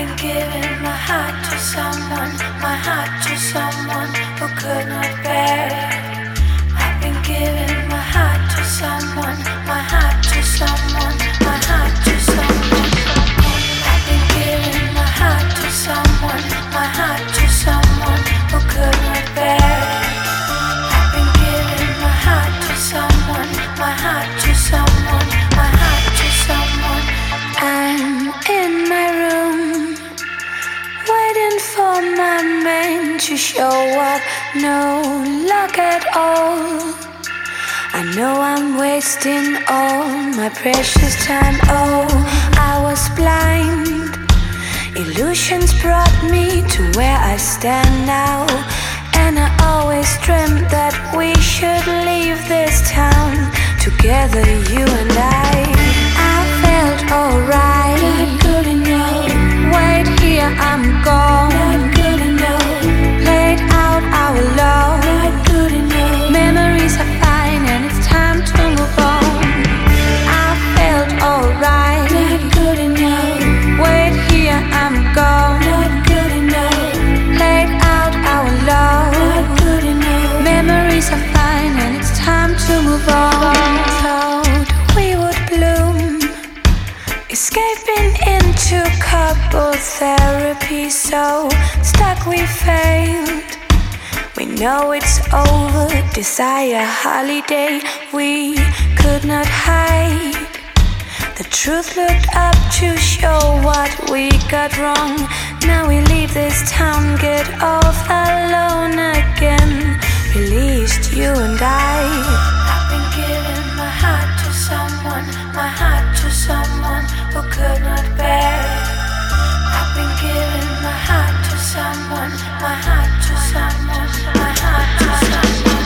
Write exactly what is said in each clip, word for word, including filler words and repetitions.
been giving my heart to someone, my heart to someone who could not bear it. I've been giving my heart to someone, my heart to someone, my heart to someone. I've been giving my heart to someone, my heart to someone who could not bear it. I've been giving my heart to someone, my heart to someone, my heart to someone. I'm in my room, waiting for my man to show up. No luck at all. I know I'm wasting all my precious time. Oh, I was blind. Illusions brought me to where I stand now. And I always dreamt that we should leave this town together, you and I. I felt alright. Not good enough. Wait here, I'm gone. Not good enough. Played out our love. Not good enough. Memories are fine and it's time to move on. I felt alright. Not good enough. Wait here, I'm gone. Not good enough. Played out our love. Not good enough. Memories are fine and it's time to move on. Thought we would bloom, escaping into couple therapy. So stuck we failed. We know it's over. Desire holiday we could not hide. The truth looked up to show what we got wrong. Now we leave this town, get off alone again. Released you and I. I've been giving my heart to someone, my heart to someone who could not bear it. I've been giving my heart to someone, my heart to someone, my heart to someone.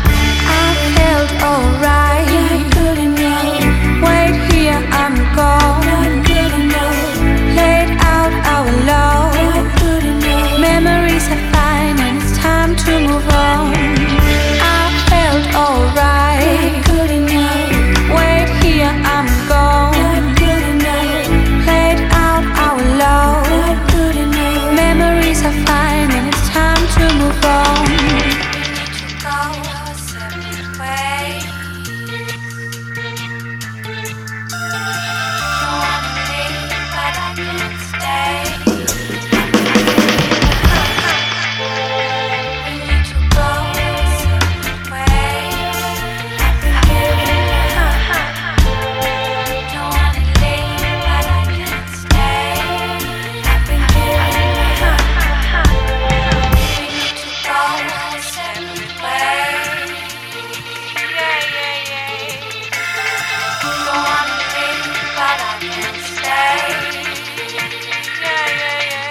I felt alright. Not good enough. Wait here, I'm gone. Not good enough. Played out our love. Not good enough. Memories are fine and it's time to move on. I felt alright. Not good enough. Wait here, I'm gone. Not good enough. Played out our love. Not good enough. Memories are fine and it's time to move on. We need to go our separate ways. Don't wanna leave, but I can't stay. We need to go our separate ways. I've been giving my heart. Don't wanna leave, but I can't stay. I've been giving my heart. We need to go our separate ways. Yeah, yeah, yeah. Don't wanna leave, but I can't stay. Yeah, yeah, yeah.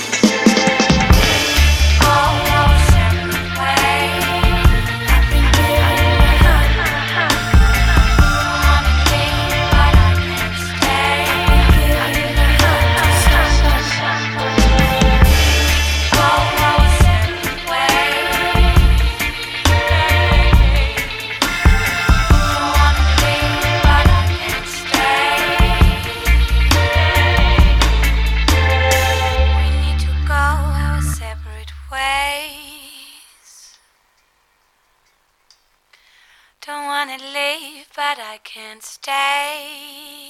Go our separate ways. I've been giving my heart. Don't wanna leave, but I can't stay. Giving my heart to someone. Go our separate ways. Don't wanna leave, but I can't stay. We need to go our separate ways. Don't wanna leave, but I can't stay.